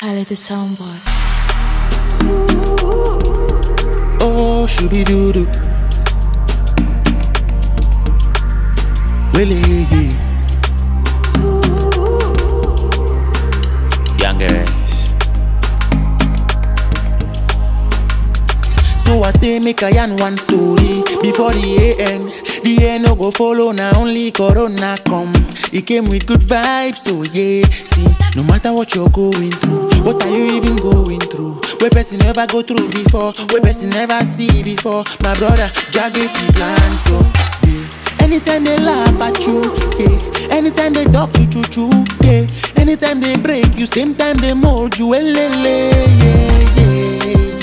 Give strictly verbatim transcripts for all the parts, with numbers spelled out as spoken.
Halle the soundboy. Oh, shooby doo doo. Willie, youngest. So I say make I yarn one story before the A N. The A no go follow, now only Corona come. It came with good vibes, so yeah. See, no matter what you're going through, what are you even going through? Where person never go through before, where person never see before. My brother, Jaggedy plan, so yeah. Anytime they laugh at you, yeah. Anytime they talk to choo choo, yeah. Anytime they break you, same time they mold you, elele, yeah, yeah,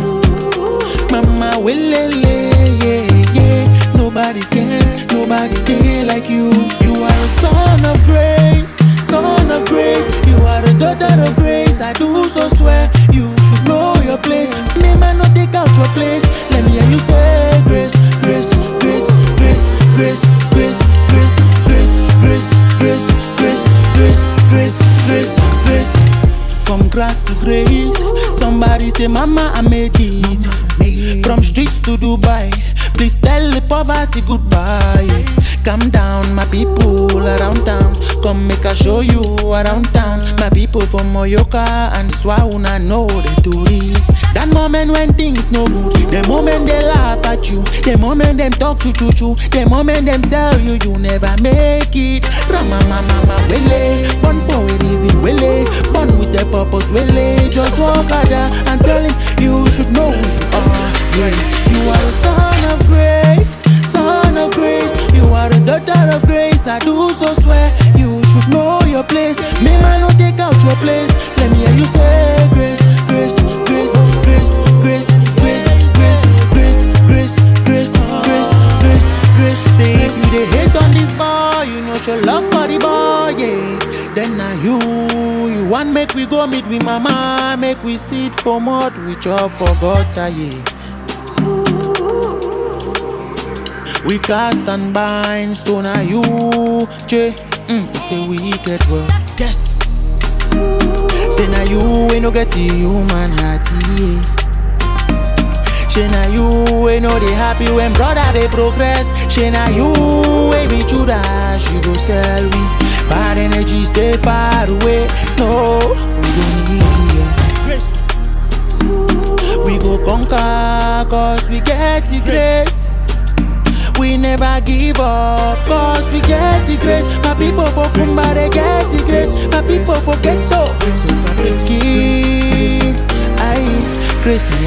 yeah. Mama, welele, yeah, yeah. Nobody cares, nobody there like you. You are a son of grace, son of grace. You are a daughter of grace. I do so swear, you should know your place. Me man not take out your place. Let me hear you say grace, grace, grace, grace, grace, grace, grace, grace, grace, grace, grace, grace, grace, grace, grace. From grass to grace, somebody say mama I made it. From streets to Dubai, please tell the poverty goodbye. Calm down, my people around town. Come make I show you around town. My people from Moyoka and Swauna know the story. That moment when things no good, the moment they laugh at you, the moment them talk to choo choo, the moment them tell you you never make it. Rama mama mama wele, born poet is in wele, born with the purpose wele. Just walk out there and tell him you should know who you are. Yeah. You are a son of grace, son of grace. You are a daughter of grace. I do so swear you should know your place. Me man no take out your place. Let me hear you say grace, grace, grace, grace, grace, grace, grace, grace, grace, grace, grace, grace, grace. Say if you dey hate on this boy, you know your love for the boy, yeah. Then now you, you want make we go meet with mama, make we sit for mud, we chop for gutter, yeah. We cast and bind, so now you, che, mm, it's a wicked world, yes. Say now you ain't no get the human heart, yeah. Say now you ain't no they happy when brother they progress. Say now you ain't be Judas, you go sell we. Bad energy stay far away, no, we don't need you, yeah. Yes. We go conquer, cause we get the grace. We never give up, cause we get the grace. My people for Kumba, they get the grace. My people forget so, so I bring I grace.